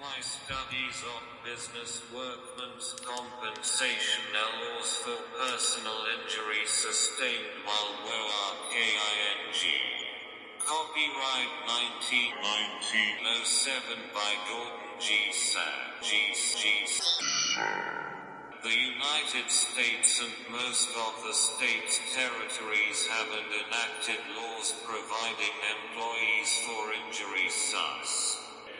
My studies of business workmen's compensation laws for personal injury sustained while working. Copyright 1907 by Gordon G. The United States and most of the state's territories haven't enacted laws providing employees for injury such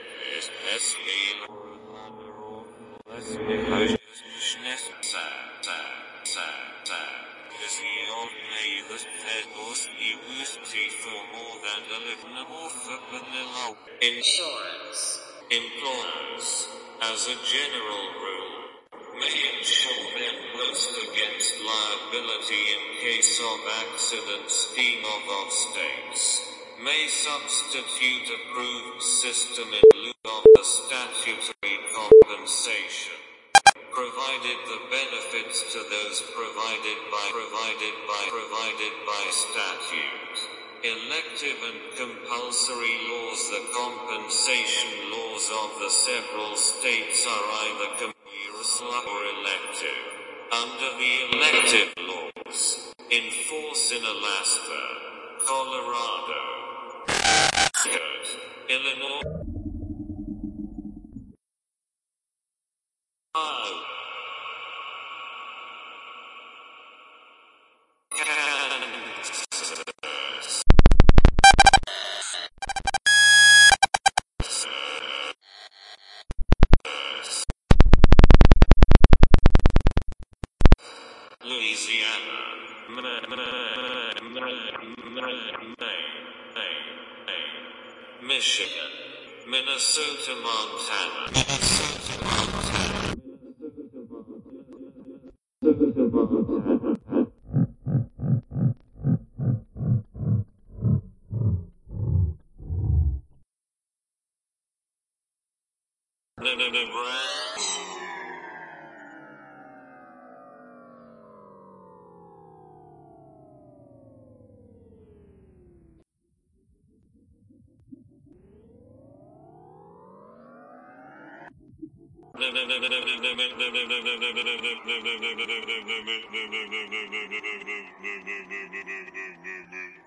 for more than insurance. Employers, as a general rule, may insure their worst against liability in case of accident scheme of states, may substitute approved system in lieu of the statutory compensation, provided the benefits to those provided by statute. Elective and compulsory laws. The compensation laws of the several states are either compulsory or elective. Under the elective laws, in force in Alaska, Colorado, Illinois, Louisiana, Michigan, Minnesota, Montana, Nebraska.